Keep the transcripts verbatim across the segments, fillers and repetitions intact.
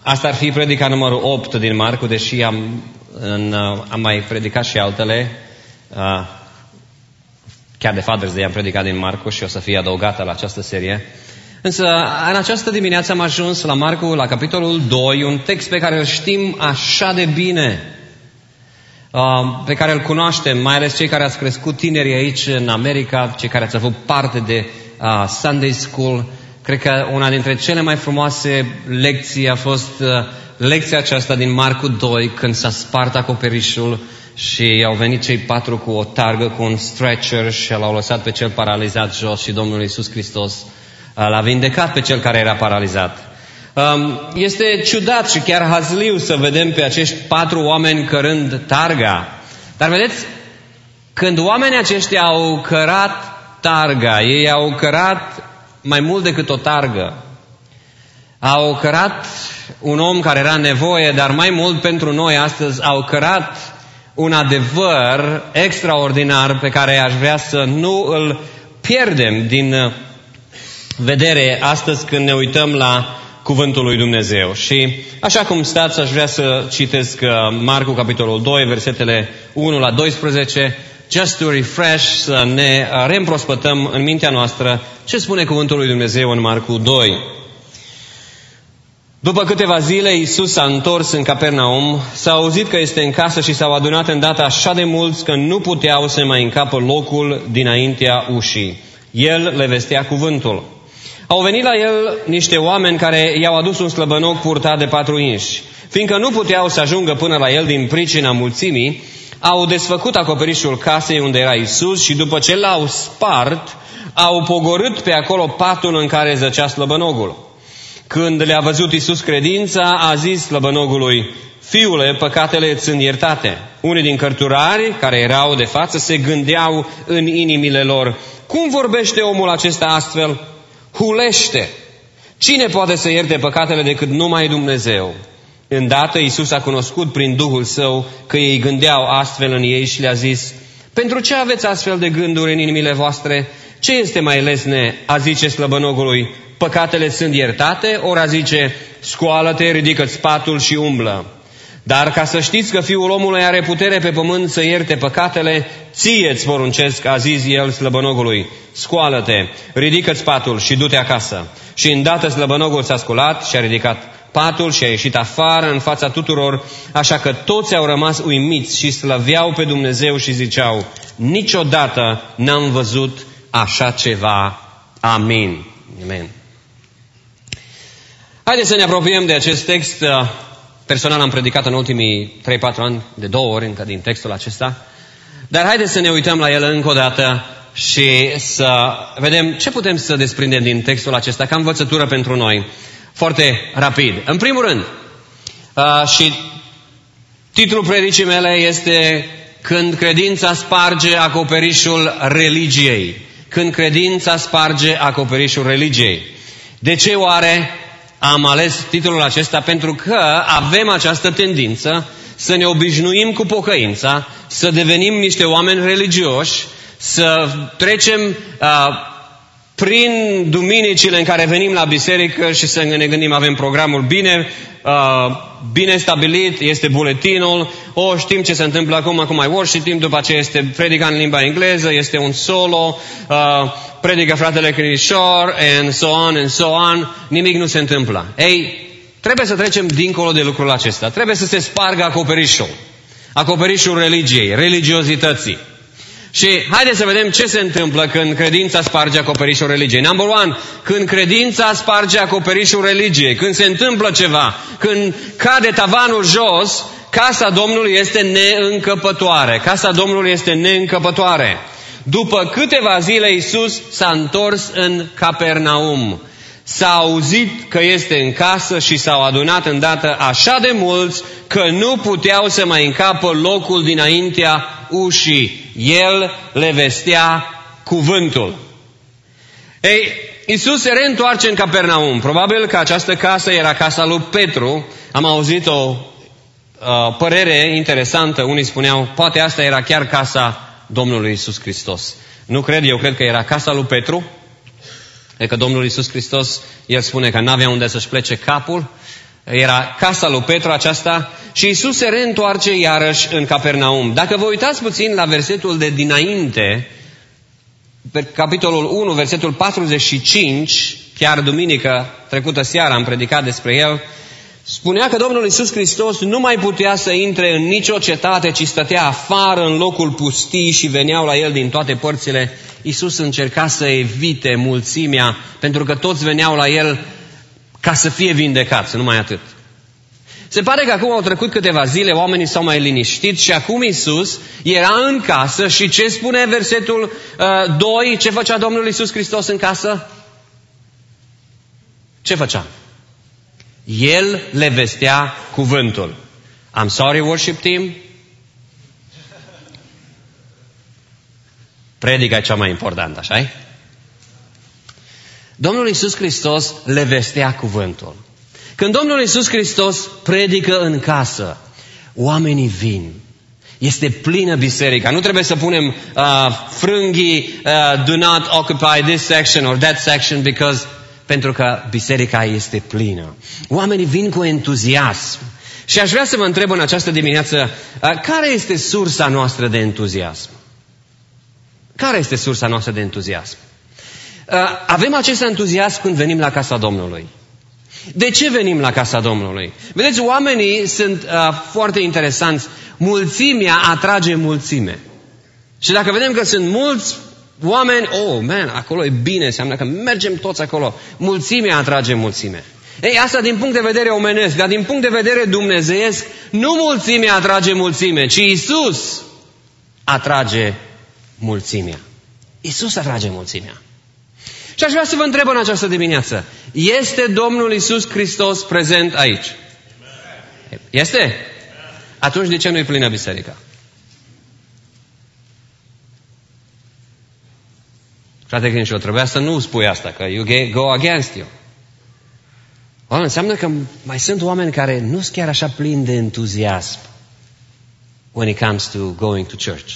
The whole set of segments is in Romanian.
Asta ar fi predica numărul opt din Marcu, deși am, în, am mai predicat și altele. Chiar de Father's Day am predicat din Marcu și o să fie adăugată la această serie. Însă, în această dimineață am ajuns la Marcu, la capitolul doi, un text pe care îl știm așa de bine, pe care îl cunoaștem, mai ales cei care ați crescut tineri aici în America, cei care ați avut parte de uh, Sunday School. Cred că una dintre cele mai frumoase lecții a fost uh, lecția aceasta din Marcu doi, când s-a spart acoperișul și au venit cei patru cu o targă, cu un stretcher și l-au lăsat pe cel paralizat jos și Domnul Iisus Hristos uh, l-a vindecat pe cel care era paralizat. Um, este ciudat și chiar hazliu să vedem pe acești patru oameni cărând targa. Dar vedeți, când oamenii aceștia au cărat targa, ei au cărat mai mult decât o targă. Au cărat un om care era în nevoie, dar mai mult pentru noi astăzi au cărat un adevăr extraordinar pe care aș vrea să nu îl pierdem din vedere astăzi când ne uităm la Cuvântul lui Dumnezeu. Și așa cum stați, aș vrea să citesc Marcu, capitolul doi, versetele unu la doisprezece, just to refresh, să ne reîmprospătăm în mintea noastră ce spune Cuvântul lui Dumnezeu în Marcu doi. După câteva zile, Iisus s-a întors în Capernaum, s-a auzit că este în casă și s-au adunat îndată așa de mulți că nu puteau să mai încapă locul dinaintea ușii. El le vestea cuvântul. Au venit la el niște oameni care i-au adus un slăbănoc purtat de patru inși. Fiindcă nu puteau să ajungă până la el din pricina mulțimii, au desfăcut acoperișul casei unde era Iisus și după ce l-au spart, au pogorât pe acolo patul în care zăcea slăbănogul. Când le-a văzut Iisus credința, a zis slăbănogului: Fiule, păcatele îți sunt iertate. Unii din cărturari care erau de față se gândeau în inimile lor: cum vorbește omul acesta astfel? Hulește! Cine poate să ierte păcatele decât numai Dumnezeu? Îndată Iisus a cunoscut prin Duhul Său că ei gândeau astfel în ei și le-a zis: pentru ce aveți astfel de gânduri în inimile voastre? Ce este mai lesne a zice slăbănogului: păcatele sunt iertate, ori a zice: scoală-te, ridică-ți patul și umblă? Dar ca să știți că Fiul omului are putere pe pământ să ierte păcatele, ție îți poruncesc, a zis el slăbănogului: scoală-te, ridică-ți patul și du-te acasă. Și îndată slăbănogul s-a sculat și a ridicat patul și a ieșit afară în fața tuturor, așa că toți au rămas uimiți și slăveau pe Dumnezeu și ziceau: niciodată n-am văzut așa ceva. Amin. Amin. Haideți să ne apropiem de acest text. Personal am predicat în ultimii trei patru ani de două ori încă din textul acesta. Dar haideți să ne uităm la el încă o dată și să vedem ce putem să desprindem din textul acesta ca învățătură pentru noi. Foarte rapid. În primul rând, uh, și titlul predicii mele este: Când credința sparge acoperișul religiei. Când credința sparge acoperișul religiei. De ce oare am ales titlul acesta? Pentru că avem această tendință să ne obișnuim cu pocăința, să devenim niște oameni religioși, să trecem uh, prin duminicile în care venim la biserică și să ne gândim: avem programul bine, uh, bine stabilit, este buletinul, o, știm ce se întâmplă acum, acum mai worship timp, după aceea este predica în limba engleză, este un solo, uh, predică fratele Crinișor, and so on, and so on. Nimic nu se întâmplă. Ei, trebuie să trecem dincolo de lucrul acesta. Trebuie să se spargă acoperișul. Acoperișul religiei, religiozității. Și haideți să vedem ce se întâmplă când credința sparge acoperișul religiei. Number one, când credința sparge acoperișul religiei, când se întâmplă ceva, când cade tavanul jos, casa Domnului este neîncăpătoare. Casa Domnului este neîncăpătoare. După câteva zile, Iisus s-a întors în Capernaum. S-a auzit că este în casă și s-au adunat îndată așa de mulți că nu puteau să mai încapă locul dinaintea ușii. El le vestea cuvântul. Ei, Iisus se reîntoarce în Capernaum. Probabil că această casă era casa lui Petru. Am auzit o uh, părere interesantă. Unii spuneau: poate asta era chiar casa Domnului Iisus Hristos. Nu cred, eu cred că era casa lui Petru. E că Domnul Iisus Hristos, El spune că n-avea unde să-și plece capul. Era casa lui Petru aceasta și Iisus se reîntoarce iarăși în Capernaum. Dacă vă uitați puțin la versetul de dinainte, pe capitolul unu, versetul patruzeci și cinci, chiar duminică trecută seara am predicat despre el, spunea că Domnul Iisus Hristos nu mai putea să intre în nicio cetate, ci stătea afară în locul pustii și veneau la el din toate părțile. Iisus încerca să evite mulțimea, pentru că toți veneau la el ca să fie vindecați, numai atât. Se pare că acum au trecut câteva zile, oamenii s-au mai liniștit și acum Iisus era în casă și ce spune versetul uh, doi? Ce făcea Domnul Iisus Hristos în casă? Ce făcea? El le vestea cuvântul. I'm sorry, worship team. Predica e cea mai importantă, așa-i? Domnul Iisus Hristos le vestea cuvântul. Când Domnul Iisus Hristos predică în casă, oamenii vin. Este plină biserica. Nu trebuie să punem uh, frânghii, uh, do not occupy this section or that section, because, pentru că biserica este plină. Oamenii vin cu entuziasm. Și aș vrea să vă întreb în această dimineață, uh, care este sursa noastră de entuziasm? Care este sursa noastră de entuziasm? Uh, avem acest entuziasm când venim la casa Domnului. De ce venim la casa Domnului? Vedeți, oamenii sunt uh, foarte interesanți. Mulțimea atrage mulțime. Și dacă vedem că sunt mulți oameni, oh, man, acolo e bine, înseamnă că mergem toți acolo. Mulțimea atrage mulțime. Ei, asta din punct de vedere omenesc, dar din punct de vedere dumnezeiesc, nu mulțimea atrage mulțime, ci Iisus atrage mulțimea. Iisus atrage mulțimea. Și aș vrea să vă întreb în această dimineață, este Domnul Iisus Hristos prezent aici? Este? Atunci de ce nu-i plină biserica? Frate Grinșo, trebuia să nu spui asta, că you go against you. O, înseamnă că mai sunt oameni care nu sunt chiar așa plini de entuziasm when it comes to going to church.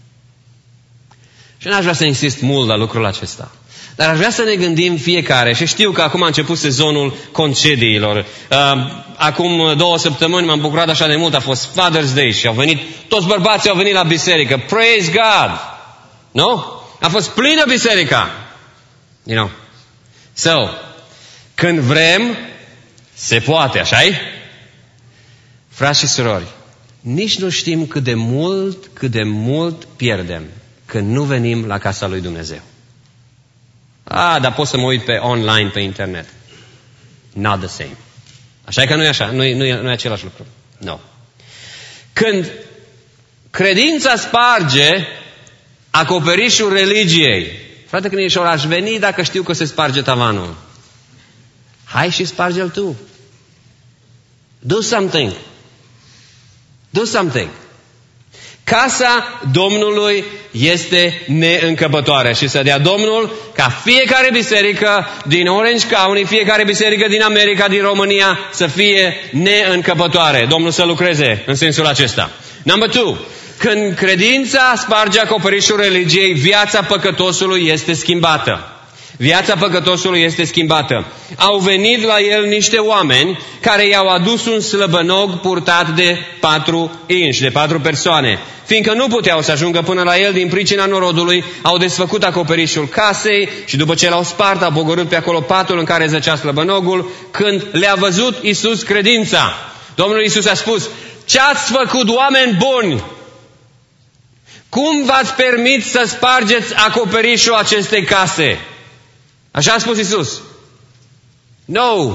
Și n-aș vrea să insist mult la lucrul acesta. Dar aș vrea să ne gândim fiecare, și știu că acum a început sezonul concediilor. Uh, acum două săptămâni m-am bucurat așa de mult, a fost Father's Day și au venit, toți bărbații au venit la biserică. Praise God! Nu? A fost plină biserica. You know? So, când vrem, se poate, așa-i? Frați și surori, nici nu știm cât de mult, cât de mult pierdem când nu venim la casa lui Dumnezeu. Ah, dar pot să mă uit pe online, pe internet. Not the same. Așa că nu e așa, nu e, nu e, nu e același lucru. No. Când credința sparge acoperișul religiei, frate Crinișor, aș veni dacă știu că se sparge tavanul. Hai și sparge-l tu. Do something. Do something. Casa Domnului este neîncăpătoare și să dea Domnul ca fiecare biserică din Orange County, fiecare biserică din America, din România să fie neîncăpătoare. Domnul să lucreze în sensul acesta. Number two. Când credința sparge acoperișul religiei, viața păcătosului este schimbată. Viața păcătosului este schimbată. Au venit la el niște oameni care i-au adus un slăbănog purtat de patru inși, de patru persoane. Fiindcă nu puteau să ajungă până la el din pricina norodului, au desfăcut acoperișul casei și după ce l-au spart, au pogorât pe acolo patul în care zăcea slăbănogul. Când le-a văzut Iisus credința, Domnul Iisus a spus: ce ați făcut, oameni buni? Cum v-ați permis să spargeți acoperișul acestei case? Așa a spus Iisus. No.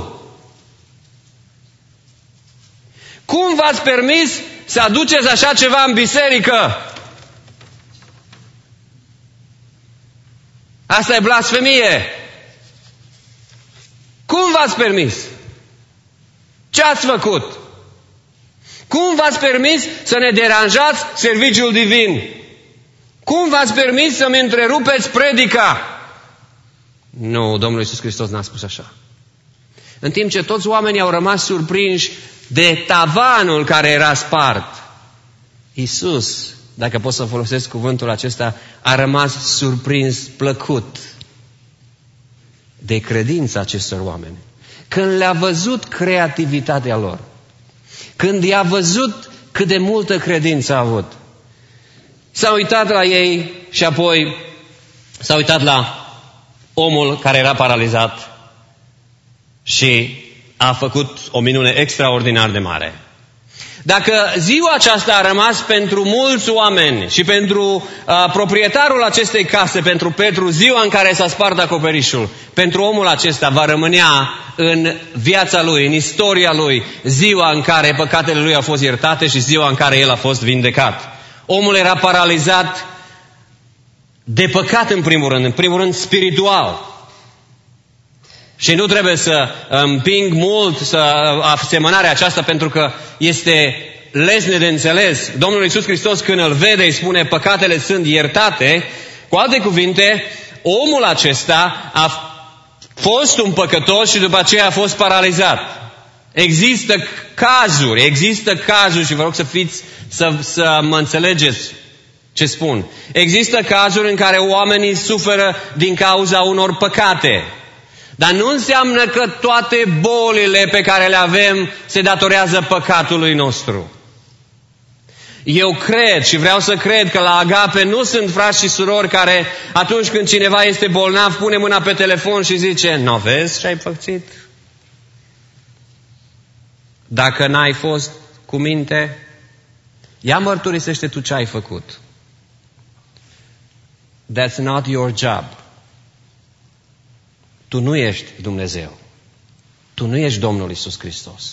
Cum v-ați permis să aduceți așa ceva în biserică? Asta e blasfemie. Cum v-ați permis? Ce ați făcut? Cum v-ați permis să ne deranjați serviciul divin? Cum v-ați permis să-mi întrerupeți predica? Nu, Domnul Iisus Hristos n-a spus așa. În timp ce toți oamenii au rămas surprinși de tavanul care era spart, Iisus, dacă pot să folosesc cuvântul acesta, a rămas surprins, plăcut de credința acestor oameni. când le-a văzut creativitatea lor, când i-a văzut cât de multă credință a avut, s-a uitat la ei și apoi s-a uitat la omul care era paralizat și a făcut o minune extraordinar de mare. Dacă ziua aceasta a rămas pentru mulți oameni și pentru uh, proprietarul acestei case, pentru Petru, ziua în care s-a spart acoperișul, pentru omul acesta va rămânea în viața lui, în istoria lui, ziua în care păcatele lui au fost iertate și ziua în care el a fost vindecat. Omul era paralizat de păcat în primul rând, în primul rând spiritual. Și nu trebuie să împing mult să asemănarea aceasta pentru că este lesne de înțeles. Domnul Iisus Hristos când îl vede îi spune păcatele sunt iertate. Cu alte cuvinte, omul acesta a fost un păcătos și după aceea a fost paralizat. Există cazuri, există cazuri și vă rog să fiți, să, să mă înțelegeți ce spun. Există cazuri în care oamenii suferă din cauza unor păcate. Dar nu înseamnă că toate bolile pe care le avem se datorează păcatului nostru. Eu cred și vreau să cred că la Agape nu sunt frați și surori care atunci când cineva este bolnav pune mâna pe telefon și zice: "Nu vezi ce ai pățit? Dacă n-ai fost cu minte, ia mărturisește tu ce ai făcut." That's not your job. Tu nu ești Dumnezeu. Tu nu ești Domnul Iisus Hristos.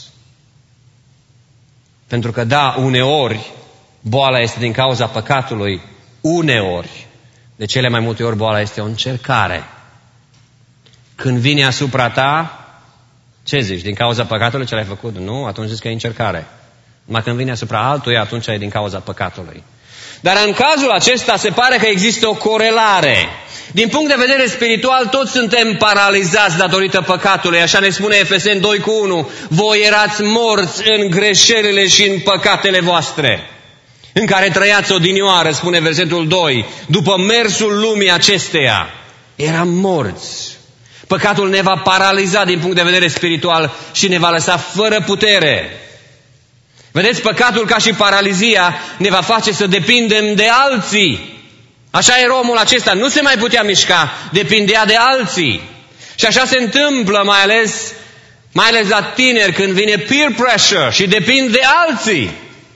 Pentru că da, uneori boala este din cauza păcatului, uneori, de cele mai multe ori boala este o încercare. Când vine asupra ta, ce zici? Din cauza păcatului ce l-ai făcut? Nu, atunci zici că e încercare. Numai când vine asupra altuia, atunci e din cauza păcatului. Dar în cazul acesta se pare că există o corelare. Din punct de vedere spiritual, toți suntem paralizați datorită păcatului. Așa ne spune Efeseni doi cu unu. Voi erați morți în greșelile și în păcatele voastre, în care trăiați odinioară, spune versetul doi, după mersul lumii acesteia. Eram morți. Păcatul ne va paraliza din punct de vedere spiritual și ne va lăsa fără putere. Vedeți, păcatul ca și paralizia ne va face să depindem de alții. Așa era omul acesta, nu se mai putea mișca, depindea de alții. Și așa se întâmplă mai ales, mai ales la tineri când vine peer pressure și depind de alții.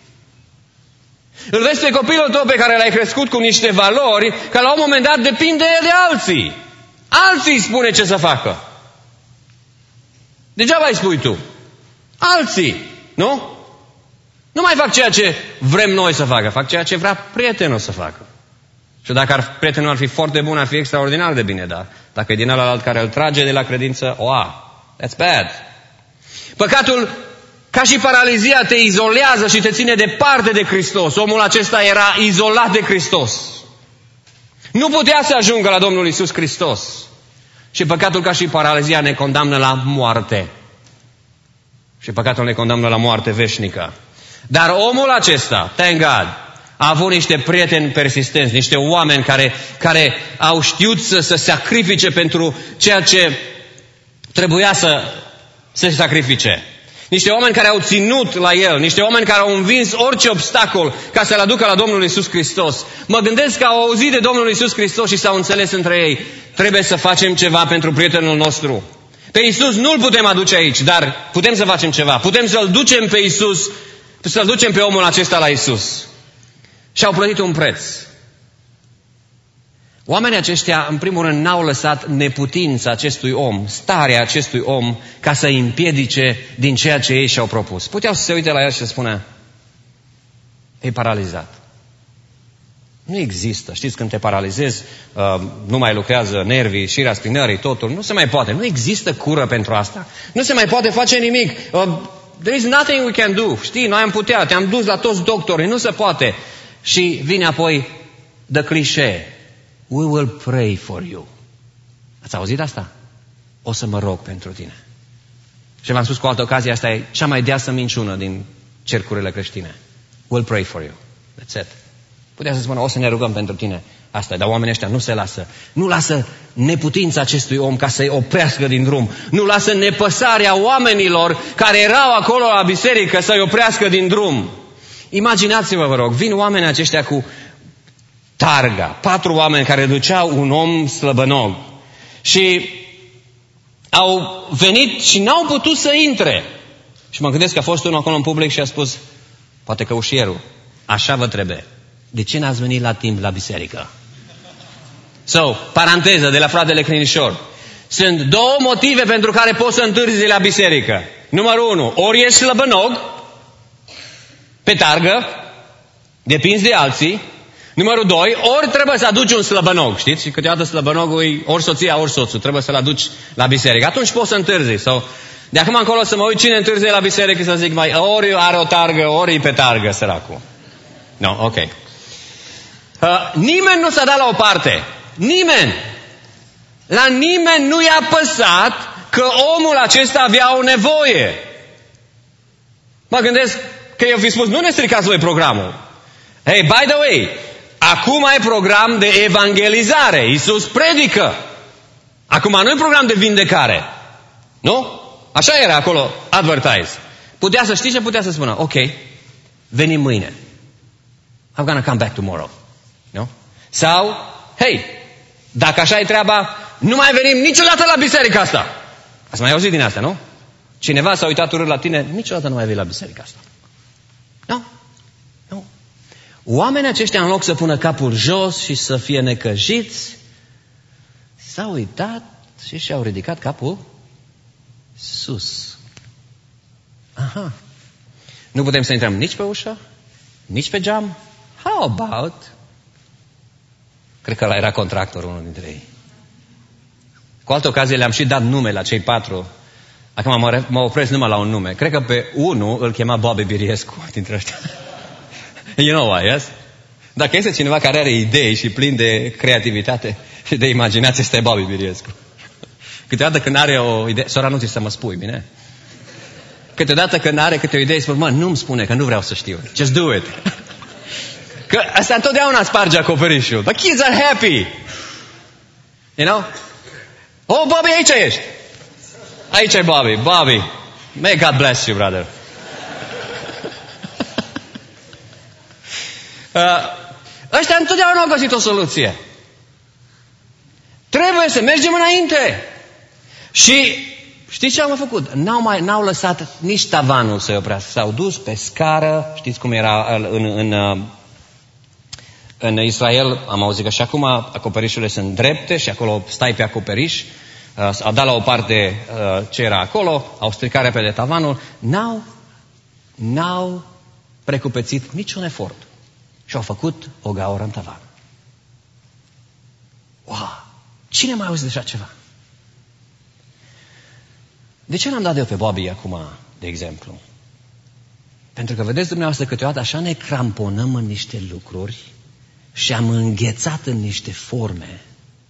Îl vezi pe copilul tău pe care l-ai crescut cu niște valori, că la un moment dat depinde de alții. Alții îi spune ce să facă. Degeaba îi spui tu. Alții, nu? Nu mai fac ceea ce vrem noi să facă, fac ceea ce vrea prietenul să facă. Și dacă ar, prietenul ar fi foarte bun, ar fi extraordinar de bine, dar dacă e din ălalt care îl trage de la credință, oa, that's bad. Păcatul, ca și paralizia, te izolează și te ține departe de Hristos. Omul acesta era izolat de Hristos. Nu putea să ajungă la Domnul Iisus Hristos. Și păcatul, ca și paralizia, ne condamnă la moarte. Și păcatul ne condamnă la moarte veșnică. Dar omul acesta, thank God, a avut niște prieteni persistenți, niște oameni care, care au știut să se sacrifice pentru ceea ce trebuia să se sacrifice. Niște oameni care au ținut la el, niște oameni care au învins orice obstacol ca să-l aducă la Domnul Iisus Hristos. Mă gândesc că au auzit de Domnul Iisus Hristos și s-au înțeles între ei. Trebuie să facem ceva pentru prietenul nostru. Pe Iisus nu-l putem aduce aici, dar putem să facem ceva. Putem să-l ducem pe Iisus, să-l ducem pe omul acesta la Iisus. Și au plătit un preț. Oamenii aceștia, în primul rând, n-au lăsat neputința acestui om, starea acestui om, ca să îi împiedice din ceea ce ei și-au propus. Puteau să se uite la el și să spună: e paralizat. Nu există. Știți, când te paralizezi, uh, nu mai lucrează nervii, șirea spinării, totul. Nu se mai poate. Nu există cură pentru asta. Nu se mai poate face nimic. Uh, there is nothing we can do. Știi, noi am putea. Te-am dus la toți doctorii. Nu se poate. Și vine apoi the cliché. We will pray for you. Ați auzit asta? O să mă rog pentru tine. Și v-am spus cu altă ocazie, asta e cea mai deasă minciună din cercurile creștine. We'll pray for you. That's it. Putea să spună, o să ne rugăm pentru tine. Asta e, dar oamenii ăștia nu se lasă. Nu lasă neputința acestui om ca să-i oprească din drum. Nu lasă nepăsarea oamenilor care erau acolo la biserică să-i oprească din drum. Imaginați-vă, vă rog, vin oamenii aceștia cu targa. Patru oameni care duceau un om slăbănog. Și au venit și n-au putut să intre. Și mă gândesc că a fost unul acolo în public și a spus, poate că ușierul, așa vă trebuie. De ce n-ați venit la timp la biserică? So, paranteză de la fratele Crinișor. Sunt două motive pentru care poți să întârzi la biserică. Numărul unu, ori ești slăbănog, pe targă, depinzi de alții. Numărul doi, ori trebuie să aduci un slăbănog, știți? Și câteodată slăbănogul e ori soția, ori soțul. Trebuie să-l aduci la biserică. Atunci poți să întârzi. So, de acum încolo să mă uit cine întârzie la biserică să zic, mai, ori are o targă, ori e pe targă, săracul. No, ok. Uh, nimeni nu s-a dat la o parte. Nimeni. La nimeni nu i-a păsat că omul acesta avea o nevoie. Mă gândesc că eu fi spus, nu ne stricați voi programul. Hey, by the way, acum ai program de evangelizare. Iisus predică. Acum nu e program de vindecare. Nu? Așa era acolo, advertise. Putea să știi ce putea să spună. Ok, venim mâine. I'm gonna come back tomorrow. Nu? Sau, hey, dacă așa e treaba, nu mai venim niciodată la biserica asta. Ați mai auzit din asta, nu? Cineva s-a uitat urât la tine, niciodată nu mai vei la biserica asta. Nu? Nu. Oamenii aceștia, în loc să pună capul jos și să fie necăjiți, s-au uitat și și-au ridicat capul sus. Aha. Nu putem să intrăm nici pe ușă, nici pe geam. How about? Cred că ăla era contractorul, unul dintre ei. Cu altă ocazie le-am și dat nume la cei patru. Acum mă, mă opresc numai la un nume. Cred că pe unul îl chema Bobby Biriescu dintre ăștia. You know why, yes? Dacă este cineva care are idei și plin de creativitate și de imaginație, este Bobby Biriescu. Câteodată când are o idee, sora, nu ți să mă spui, bine? Câteodată când are câte o idee, spune, mă, nu-mi spune, că nu vreau să știu. Just do it. Că asta întotdeauna sparge acoperișul. The kids are happy. You know? Oh, Bobby, aici ești. Aici e Bobby. Bobby. May God bless you, brother. uh, ăștia întotdeauna au găsit o soluție. Trebuie să mergem înainte. Și știți ce am făcut? N-au, mai, n-au lăsat nici tavanul să-i oprească. S-au dus pe scară. Știți cum era în, în, în, în Israel? Am auzit că și acum acoperișurile sunt drepte și acolo stai pe acoperiș. Au dat la o parte ce era acolo, au stricat repede tavanul. N-au, n-au precupețit niciun efort. Și au făcut o gaură în tavan. Wow! Cine mai auzi de așa ceva? De ce n-am dat eu pe Bobby acum, de exemplu? Pentru că, vedeți dumneavoastră, câteodată așa ne cramponăm în niște lucruri și am înghețat în niște forme.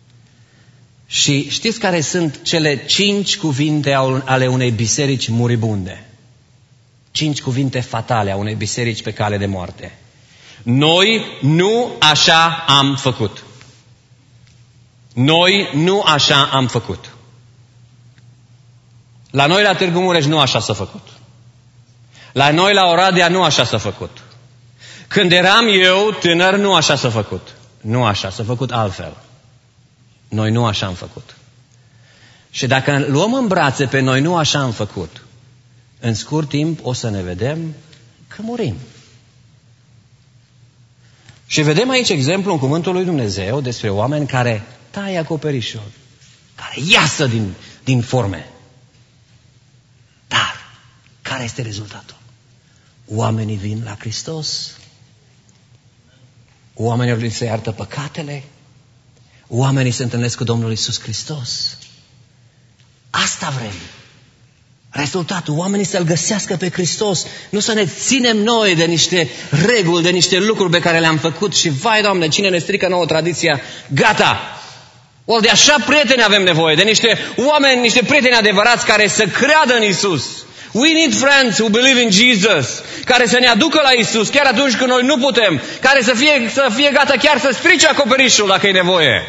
Și știți care sunt cele cinci cuvinte ale unei biserici muribunde? Cinci cuvinte fatale a unei biserici pe cale de moarte. Noi nu așa am făcut. Noi nu așa am făcut. La noi la Târgu Mureș nu așa s-a făcut. La noi la Oradea nu așa s-a făcut. Când eram eu tânăr, nu așa s-a făcut. Nu așa, s-a făcut altfel. Noi nu așa am făcut. Și dacă luăm în brațe pe noi nu așa am făcut, în scurt timp o să ne vedem că murim. Și vedem aici exemplu în cuvântul lui Dumnezeu despre oameni care taie acoperișul, care iasă din, din forme. Dar, care este rezultatul? Oamenii vin la Hristos, oamenilor li se iartă păcatele, oamenii se întâlnesc cu Domnul Iisus Hristos. Asta vrem. Rezultatul, oamenii să-L găsească pe Hristos, nu să ne ținem noi de niște reguli, de niște lucruri pe care le-am făcut și, vai, Doamne, cine ne strică nouă tradiția, gata! O, de așa prieteni avem nevoie, de niște oameni, niște prieteni adevărați care să creadă în Iisus. We need friends who believe in Jesus, care să ne aducă la Isus chiar atunci când noi nu putem, care să fie, să fie gata chiar să strice acoperișul dacă e nevoie.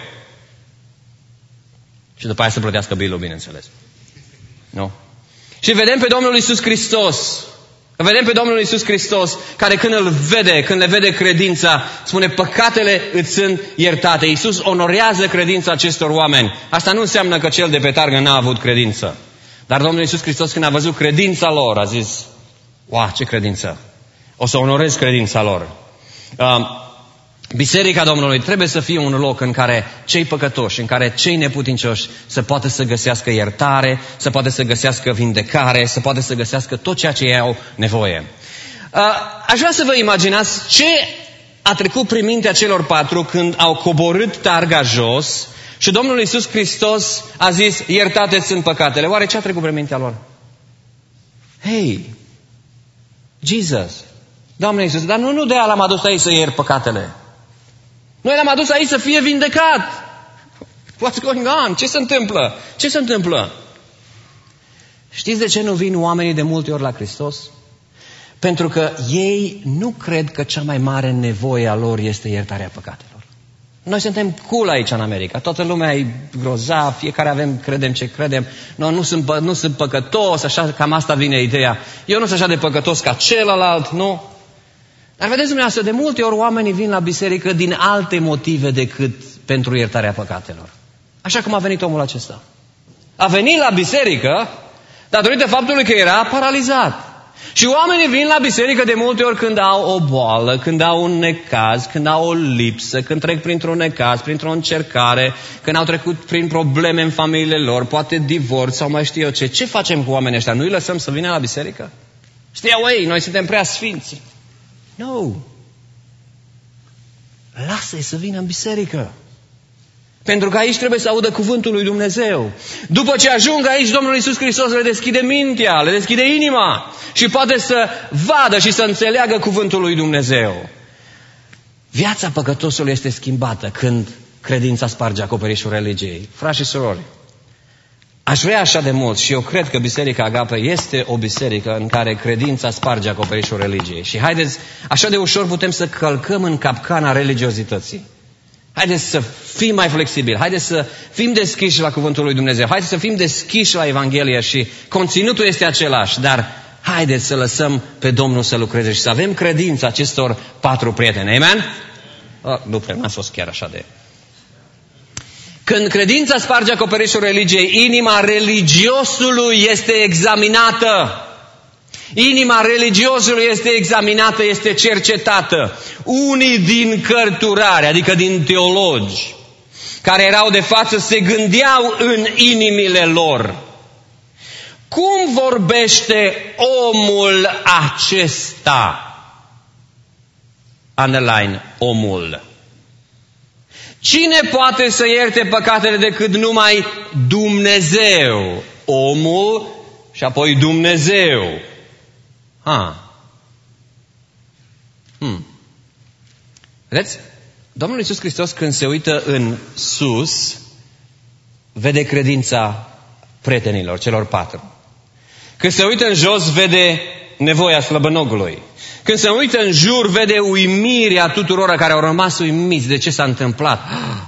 Și după aia să plătească bilul, bineînțeles. Nu? Și vedem pe Domnul Iisus Hristos. Vedem pe Domnul Iisus Hristos, care când îl vede, când le vede credința, spune, păcatele îți sunt iertate. Iisus onorează credința acestor oameni. Asta nu înseamnă că cel de pe targă n-a avut credință. Dar Domnul Iisus Hristos, când a văzut credința lor, a zis, wow, ce credință! O să onorez credința lor. Uh, Biserica Domnului trebuie să fie un loc în care cei păcătoși, în care cei neputincioși să poată să găsească iertare, să poată să găsească vindecare, să poată să găsească tot ceea ce ei au nevoie. Aș vrea să vă imaginați ce a trecut prin mintea celor patru când au coborât targa jos și Domnul Iisus Hristos a zis, iertate sunt păcatele. Oare ce a trecut prin mintea lor? Hei, Jesus, Doamne Iisus, dar nu, nu de aia l-am adus aici să iert păcatele. Noi l-am adus aici să fie vindecat. What's going on? Ce se întâmplă? Ce se întâmplă? Știți de ce nu vin oamenii de multe ori la Hristos? Pentru că ei nu cred că cea mai mare nevoie a lor este iertarea păcatelor. Noi suntem cool aici în America. Toată lumea e grozav, fiecare avem, credem ce credem. Noi nu sunt, nu sunt păcătos, așa, cam asta vine ideea. Eu nu sunt așa de păcătos ca celălalt, nu? Dar vedeți dumneavoastră, de multe ori oamenii vin la biserică din alte motive decât pentru iertarea păcatelor. Așa cum a venit omul acesta. A venit la biserică datorită faptului că era paralizat. Și oamenii vin la biserică de multe ori când au o boală, când au un necaz, când au o lipsă, când trec printr-un necaz, printr-o încercare, când au trecut prin probleme în familiile lor, poate divorț sau mai știu eu ce. Ce facem cu oamenii ăștia? Nu-i lăsăm să vină la biserică? Știau ei, noi suntem prea sfinți. Nu. Lasă-i să vină în biserică. Pentru că aici trebuie să audă cuvântul lui Dumnezeu. După ce ajung aici, Domnul Iisus Hristos le deschide mintea, le deschide inima și poate să vadă și să înțeleagă cuvântul lui Dumnezeu. Viața păcătosului este schimbată când credința sparge acoperișul religiei. Frați și surori, aș vrea așa de mult și eu cred că Biserica Agape este o biserică în care credința sparge acoperișul religiei. Și haideți, așa de ușor putem să călcăm în capcana religiozității. Haideți să fim mai flexibili, haideți să fim deschiși la cuvântul lui Dumnezeu, haideți să fim deschiși la Evanghelie și conținutul este același, dar haideți să lăsăm pe Domnul să lucreze și să avem credința acestor patru prieteni. Amen? Oh, nu prea, n-a fost chiar așa de... Când credința sparge acoperișul religiei, inima religiosului este examinată. Inima religiosului este examinată, este cercetată. Unii din cărturare, adică din teologi, care erau de față, se gândeau în inimile lor. Cum vorbește omul acesta? Underline, omul. Cine poate să ierte păcatele decât numai Dumnezeu? Omul și apoi Dumnezeu. Ha. Hmm. Vedeți? Domnul Iisus Hristos, când se uită în sus, vede credința prietenilor, celor patru. Când se uită în jos, vede nevoia slăbănogului. Când se uită în jur, vede uimirea tuturor care au rămas uimiți de ce s-a întâmplat.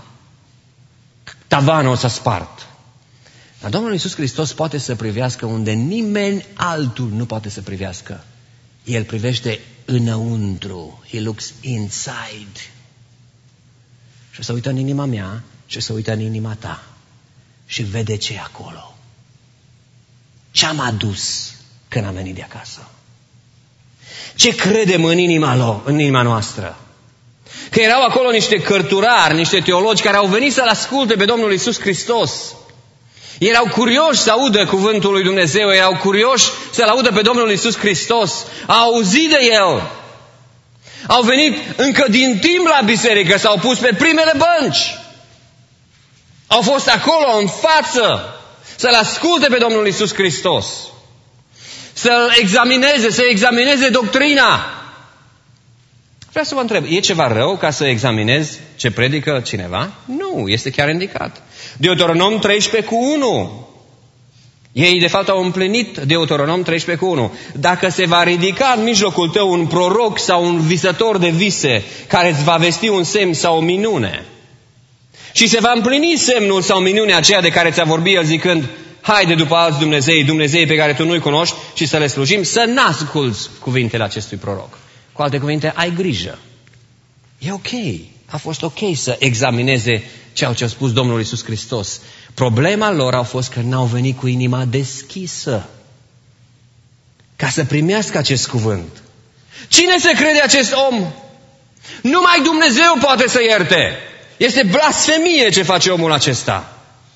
Tavanul s-a spart. Dar Domnul Iisus Hristos poate să privească unde nimeni altul nu poate să privească. El privește înăuntru. He looks inside. Și se uită în inima mea și se uită în inima ta. Și vede ce e acolo. Ce-am adus când am venit de acasă. Ce credem în inima lor, în inima noastră. Că erau acolo niște cărturari, niște teologi care au venit să-L asculte pe Domnul Iisus Hristos. Erau curioși să audă cuvântul lui Dumnezeu, erau curioși să-L audă pe Domnul Iisus Hristos. Au auzit de El. Au venit încă din timp la biserică, s-au pus pe primele bănci. Au fost acolo în față să-L asculte pe Domnul Iisus Hristos. Să-L examineze, să examineze doctrina. Vreau să vă întreb, e ceva rău ca să examinezi ce predică cineva? Nu, este chiar indicat. Deuteronom treisprezece cu unu. Ei, de fapt, au împlinit Deuteronom treisprezece cu unu. Dacă se va ridica în mijlocul tău un proroc sau un visător de vise care îți va vesti un semn sau o minune și se va împlini semnul sau minunea aceea de care ți-a vorbit el zicând, haide după alți Dumnezei, Dumnezei pe care tu nu-i cunoști și să le slujim, să n-asculți cuvintele acestui proroc. Cu alte cuvinte, ai grijă. E ok. A fost ok să examineze ceea ce a spus Domnul Iisus Hristos. Problema lor a fost că n-au venit cu inima deschisă ca să primească acest cuvânt. Cine se crede acest om? Numai Dumnezeu poate să ierte. Este blasfemie ce face omul acesta.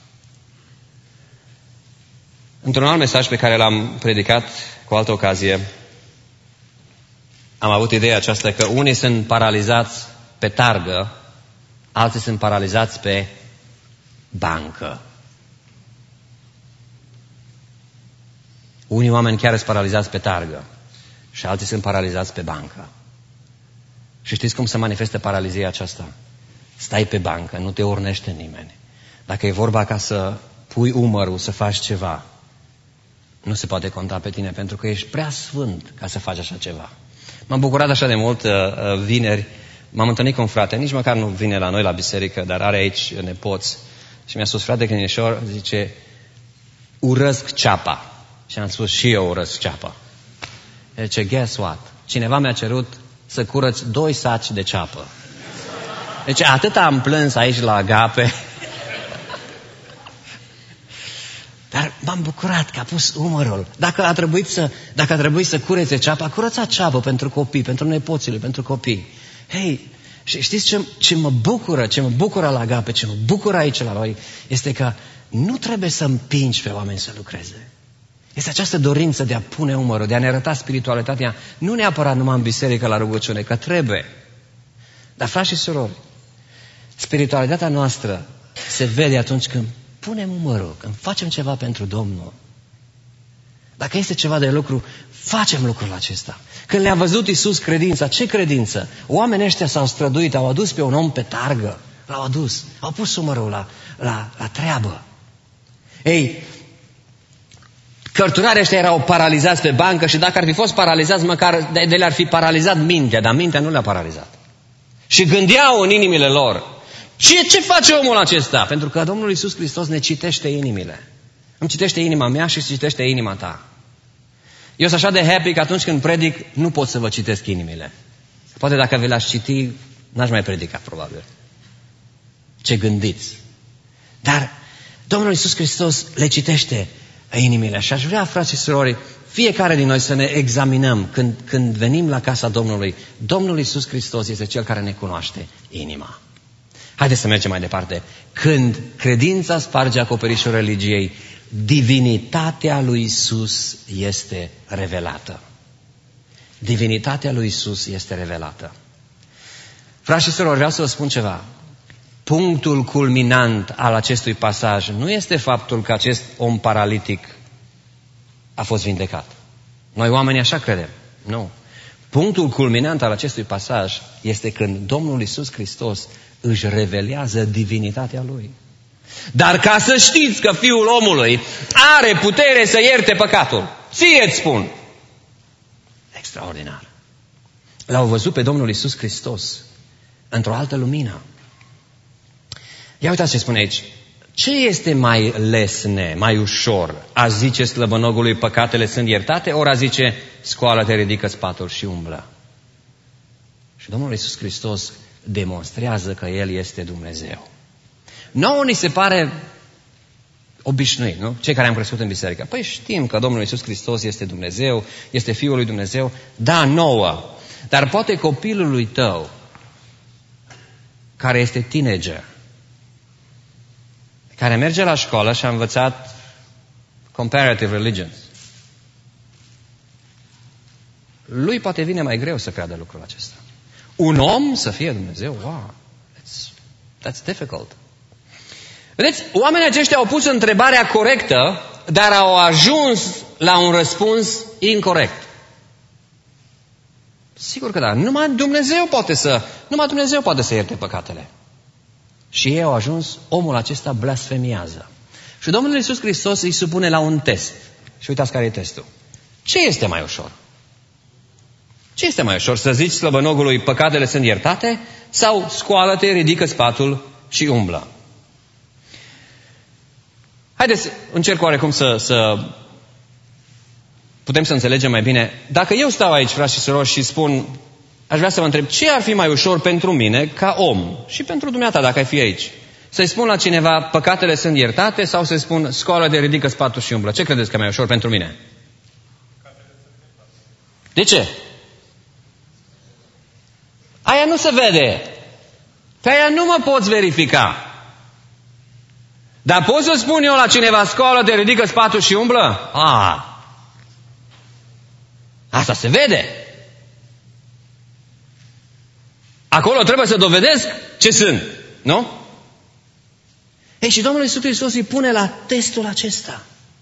Într-un alt mesaj pe care l-am predicat cu altă ocazie, am avut ideea aceasta că unii sunt paralizați pe targă, alții sunt paralizați pe bancă. Unii oameni chiar sunt paralizați pe targă și alții sunt paralizați pe bancă. Și știți cum se manifestă paralizia aceasta? Stai pe bancă, nu te urnește nimeni. Dacă e vorba ca să pui umărul, să faci ceva, nu se poate conta pe tine, pentru că ești prea sfânt ca să faci așa ceva. M-am bucurat așa de mult, uh, vineri, m-am întâlnit cu un frate, nici măcar nu vine la noi la biserică, dar are aici nepoți. Și mi-a spus, frate Crinișor, zice, urăsc ceapa. Și am spus, și eu urăsc ceapa. Zice, guess what? Cineva mi-a cerut să curăț doi saci de ceapă. Deci atât am plâns aici la Agape. Dar m-am bucurat că a pus umărul. Dacă a trebuit să, dacă a trebuit să curețe ceapa, curăța ceapă pentru copii, pentru nepoțile, pentru copii. Hei, și știți ce, ce mă bucură, ce mă bucură la Agape, ce mă bucură aici la noi, este că nu trebuie să împingi pe oameni să lucreze. Este această dorință de a pune umărul, de a ne arăta spiritualitatea, nu neapărat numai în biserică la rugăciune, că trebuie. Dar, frați și surori, spiritualitatea noastră se vede atunci când punem umărul, când facem ceva pentru Domnul. Dacă este ceva de lucru, facem lucrul acesta. Când le-a văzut Iisus credința, ce credință? Oamenii ăștia s-au străduit, au adus pe un om pe targă, l-au adus, au pus umărul la, la, la treabă. Ei, cărturarii ăștia erau paralizați pe bancă și dacă ar fi fost paralizați, măcar de, de le-ar fi paralizat mintea, dar mintea nu le-a paralizat. Și gândeau în inimile lor, ce, ce face omul acesta? Pentru că Domnul Iisus Hristos ne citește inimile. Îmi citește inima mea și citește inima ta. Eu sunt așa de happy că atunci când predic, nu pot să vă citesc inimile. Poate dacă vi l-aș citi, n-aș mai predica, probabil. Ce gândiți. Dar Domnul Iisus Hristos le citește inimile. Și aș vrea, frați și surori, fiecare din noi să ne examinăm când, când venim la casa Domnului. Domnul Iisus Hristos este Cel care ne cunoaște inima. Haideți să mergem mai departe. Când credința sparge acoperișul religiei, divinitatea lui Iisus este revelată. Divinitatea lui Iisus este revelată. Frați și surori, vreau să vă spun ceva. Punctul culminant al acestui pasaj nu este faptul că acest om paralitic a fost vindecat. Noi oamenii așa credem. Nu. Punctul culminant al acestui pasaj este când Domnul Iisus Hristos își revelează divinitatea Lui. Dar ca să știți că Fiul omului are putere să ierte păcatul, ție-ți spun. Extraordinar. L-au văzut pe Domnul Iisus Hristos într-o altă lumină. Ia uitați ce spune aici. Ce este mai lesne, mai ușor? A zice slăbănogului păcatele sunt iertate, ori a zice scoală-te, ridică spatul și umblă. Și Domnul Iisus Hristos demonstrează că El este Dumnezeu. Nouă ni se pare obișnuit, nu? Cei care am crescut în biserică. Păi știm că Domnul Iisus Hristos este Dumnezeu, este Fiul lui Dumnezeu. Da, nouă. Dar poate copilului tău, care este teenager, care merge la școală și a învățat comparative religions, lui poate vine mai greu să creadă lucrul acesta. Un om să fie Dumnezeu, wow, that's, that's difficult. Vedeți, oamenii aceștia au pus întrebarea corectă, dar au ajuns la un răspuns incorect. Sigur că da, numai Dumnezeu poate să, numai Dumnezeu poate să ierte păcatele. Și ei au ajuns, omul acesta blasfemiază. Și Domnul Iisus Hristos îi supune la un test. Și uitați care e testul. Ce este mai ușor? Ce este mai ușor? Să zici slăbănogului, păcatele sunt iertate? Sau scoală-te, ridică spatul și umblă? Haideți, încerc oarecum să, să putem să înțelegem mai bine. Dacă eu stau aici, frați și surori, și spun, aș vrea să vă întreb, ce ar fi mai ușor pentru mine, ca om, și pentru dumneata, dacă ai fi aici? Să-i spun la cineva, păcatele sunt iertate, sau să-i spun, scoală-te, ridică spatul și umblă? Ce credeți că e mai ușor pentru mine? De ce? Aia nu se vede. Pe aia nu mă poți verifica. Dar pot să spun eu la cineva, scoală-te, ridică spatul și umblă? A, asta se vede. Acolo trebuie să dovedesc ce sunt, nu? Ei, și Domnul Iisus Hristos îi pune la testul acesta.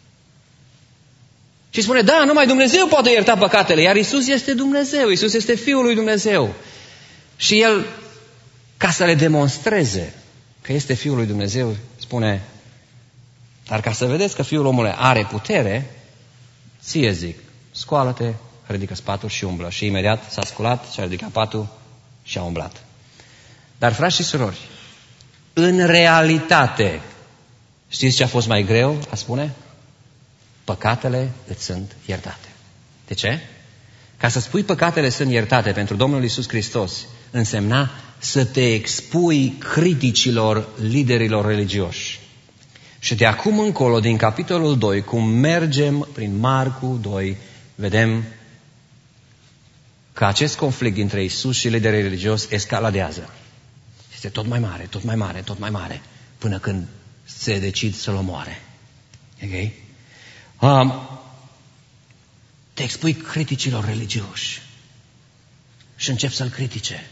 Și spune, da, numai Dumnezeu poate ierta păcatele, iar Iisus este Dumnezeu, Iisus este Fiul lui Dumnezeu. Și El, ca să le demonstreze că este Fiul lui Dumnezeu, spune, dar ca să vedeți că Fiul omului are putere, ție zic, scoală-te, ridică spatul și umblă. Și imediat s-a sculat și a ridicat patul și a umblat. Dar, frați și surori, în realitate, știți ce a fost mai greu, a spune? Păcatele îți sunt iertate. De ce? Ca să spui păcatele sunt iertate pentru Domnul Iisus Hristos, însemna să te expui criticilor liderilor religioși. Și de acum încolo, din capitolul doi, cum mergem prin Marcu doi, vedem că acest conflict dintre Iisus și liderii religioși escaladează. Este tot mai mare, tot mai mare, tot mai mare, până când se decid să-l omoare. Ok? Um, te expui criticilor religioși și încep să-l critice.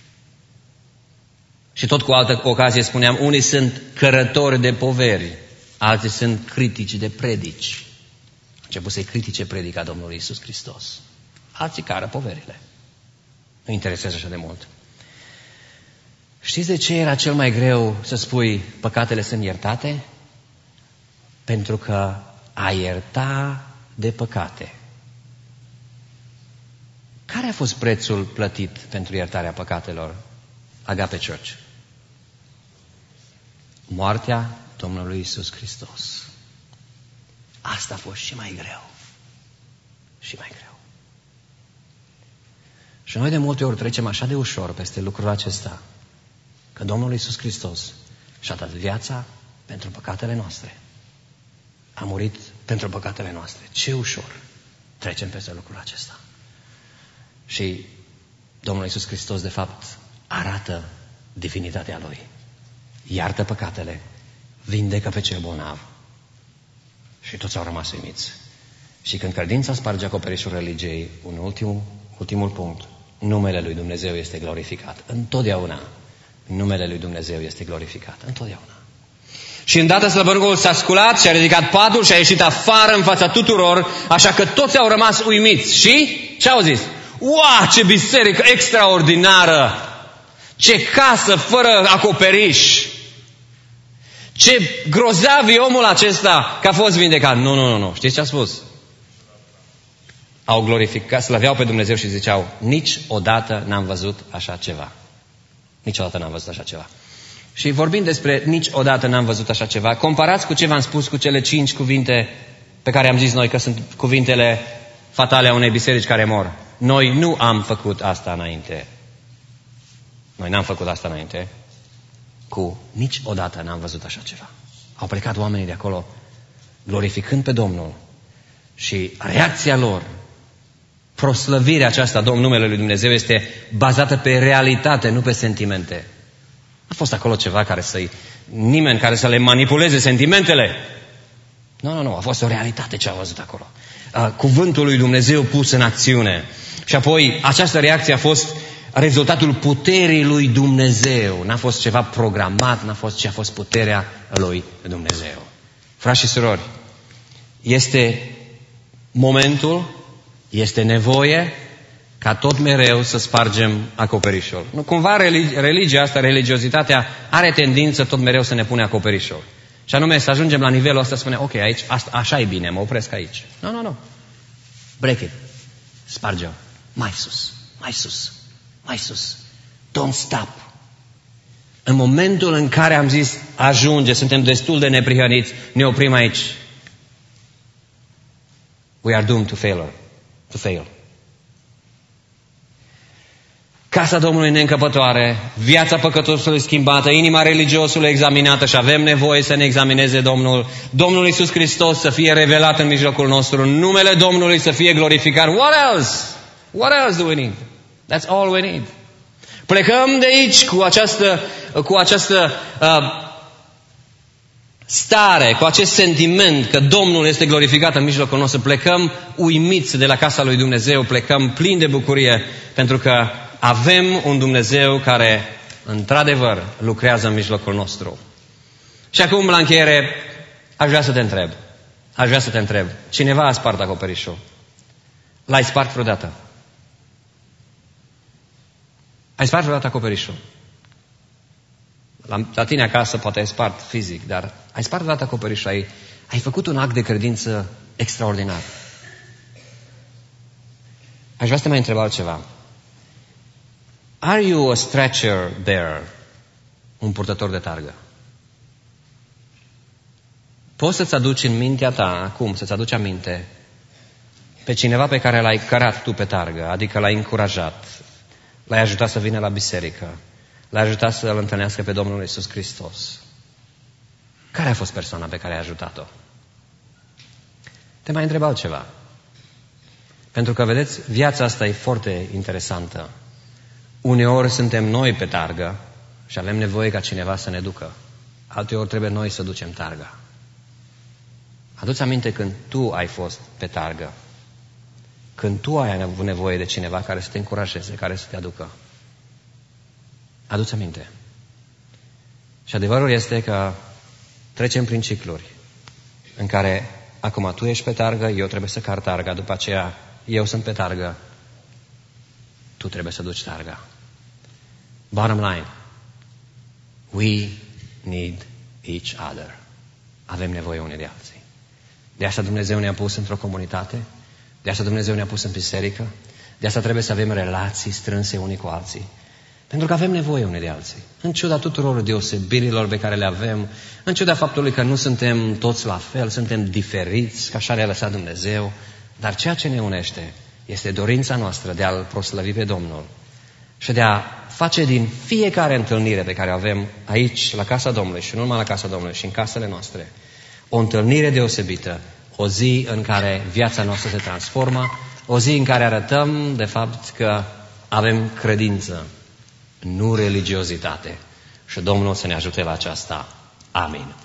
Și tot cu altă ocazie spuneam, unii sunt cărători de poveri, alții sunt critici de predici. A început să-i critice predica Domnului Iisus Hristos. Alții cară poverile. Nu interesează așa de mult. Știți de ce era cel mai greu să spui păcatele sunt iertate? Pentru că a ierta de păcate. Care a fost prețul plătit pentru iertarea păcatelor? Agape Church. Moartea Domnului Iisus Hristos. Asta a fost și mai greu. Și mai greu. Și noi de multe ori trecem așa de ușor peste lucrul acesta, că Domnul Iisus Hristos și-a dat viața pentru păcatele noastre. A murit pentru păcatele noastre. Ce ușor trecem peste lucrul acesta. Și Domnul Iisus Hristos, de fapt, arată divinitatea Lui. Iartă păcatele, vindecă pe cel bolnav. Și toți au rămas uimiți. Și când credința sparge acoperișul religiei, un ultim, ultimul punct, numele Lui Dumnezeu este glorificat. Întotdeauna numele Lui Dumnezeu este glorificat. Întotdeauna. Și îndată slăbănogul s-a sculat și a ridicat patul și a ieșit afară în fața tuturor, așa că toți au rămas uimiți. Și ce au zis? Uau, ce biserică extraordinară! Ce casă fără acoperiș! Ce grozav e omul acesta că a fost vindecat! Nu, nu, nu, nu. Știți ce a spus? Au glorificat, slăveau pe Dumnezeu și ziceau, niciodată n-am văzut așa ceva. Niciodată n-am văzut așa ceva. Și vorbind despre niciodată n-am văzut așa ceva, comparați cu ce v-am spus cu cele cinci cuvinte pe care am zis noi că sunt cuvintele fatale a unei biserici care mor. Noi nu am făcut asta înainte. Noi n-am făcut asta înainte. Cu niciodată n-am văzut așa ceva. Au plecat oamenii de acolo glorificând pe Domnul și reacția lor, proslăvirea aceasta, Domnul, numele Lui Dumnezeu, este bazată pe realitate, nu pe sentimente. A fost acolo ceva care să-i, nimeni care să le manipuleze sentimentele. Nu, nu, nu, a fost o realitate ce a văzut acolo. Cuvântul lui Dumnezeu pus în acțiune. Și apoi această reacție a fost rezultatul puterii lui Dumnezeu. N-a fost ceva programat, n-a fost ce a fost puterea lui Dumnezeu. Frați și surori, este momentul, este nevoie ca tot mereu să spargem acoperișul. Nu, cumva religia asta, religiozitatea, are tendință tot mereu să ne pune acoperișul. Și anume să ajungem la nivelul ăsta, spune, ok, aici, asta, așa e bine, mă opresc aici. Nu, nu, nu. Break it. Sparge-o. Mai sus, mai sus, mai sus. Don't stop. În momentul în care am zis, ajunge, suntem destul de neprihăniți, ne oprim aici. We are doomed to failure. To fail. Casa Domnului neîncăpătoare, viața păcătosului schimbată, inima religiosului examinată și avem nevoie să ne examineze Domnul. Domnul Iisus Hristos să fie revelat în mijlocul nostru, numele Domnului să fie glorificat. What else? What else do we need? That's all we need. Plecăm de aici cu această, cu această uh, stare, cu acest sentiment că Domnul este glorificat în mijlocul nostru. Plecăm uimiți de la casa lui Dumnezeu, plecăm plini de bucurie pentru că avem un Dumnezeu care, într-adevăr, lucrează în mijlocul nostru. Și acum, la încheiere, aș vrea să te întreb. Aș vrea să te întreb. Cineva a spart acoperișul. L-ai spart vreodată? Ai spart vreodată acoperișul? La, la tine acasă poate ai spart fizic, dar ai spart vreodată acoperișul. Ai, ai făcut un act de credință extraordinar. Aș vrea să te mai întreb altceva. Are you a stretcher bearer? Un purtător de targă. Poți să-ți aduci în mintea ta, acum, să-ți aduci aminte pe cineva pe care l-ai cărat tu pe targă, adică l-ai încurajat, l-ai ajutat să vină la biserică, l-ai ajutat să-L întâlnească pe Domnul Iisus Hristos. Care a fost persoana pe care ai ajutat-o? Te mai întreb altceva. Pentru că, vedeți, viața asta e foarte interesantă. Uneori suntem noi pe targă și avem nevoie ca cineva să ne ducă. Alteori trebuie noi să ducem targa. Adu-ți aminte când tu ai fost pe targă. Când tu ai avut nevoie de cineva care să te încurajeze, care să te aducă. Adu-ți aminte. Și adevărul este că trecem prin cicluri în care acum tu ești pe targă, eu trebuie să car targa, după aceea eu sunt pe targă, tu trebuie să duci targa. Bottom line, we need each other. Avem nevoie unii de alții. De asta Dumnezeu ne-a pus într-o comunitate, de asta Dumnezeu ne-a pus în biserică, de asta trebuie să avem relații strânse unii cu alții. Pentru că avem nevoie unii de alții. În ciuda tuturor deosebirilor pe care le avem, în ciuda faptului că nu suntem toți la fel, suntem diferiți, că așa ne-a lăsat Dumnezeu, dar ceea ce ne unește este dorința noastră de a-L proslăvi pe Domnul și de a face din fiecare întâlnire pe care o avem aici, la casa Domnului și nu numai la casa Domnului, și în casele noastre, o întâlnire deosebită, o zi în care viața noastră se transformă, o zi în care arătăm, de fapt, că avem credință, nu religiozitate. Și Domnul să ne ajute la aceasta. Amin.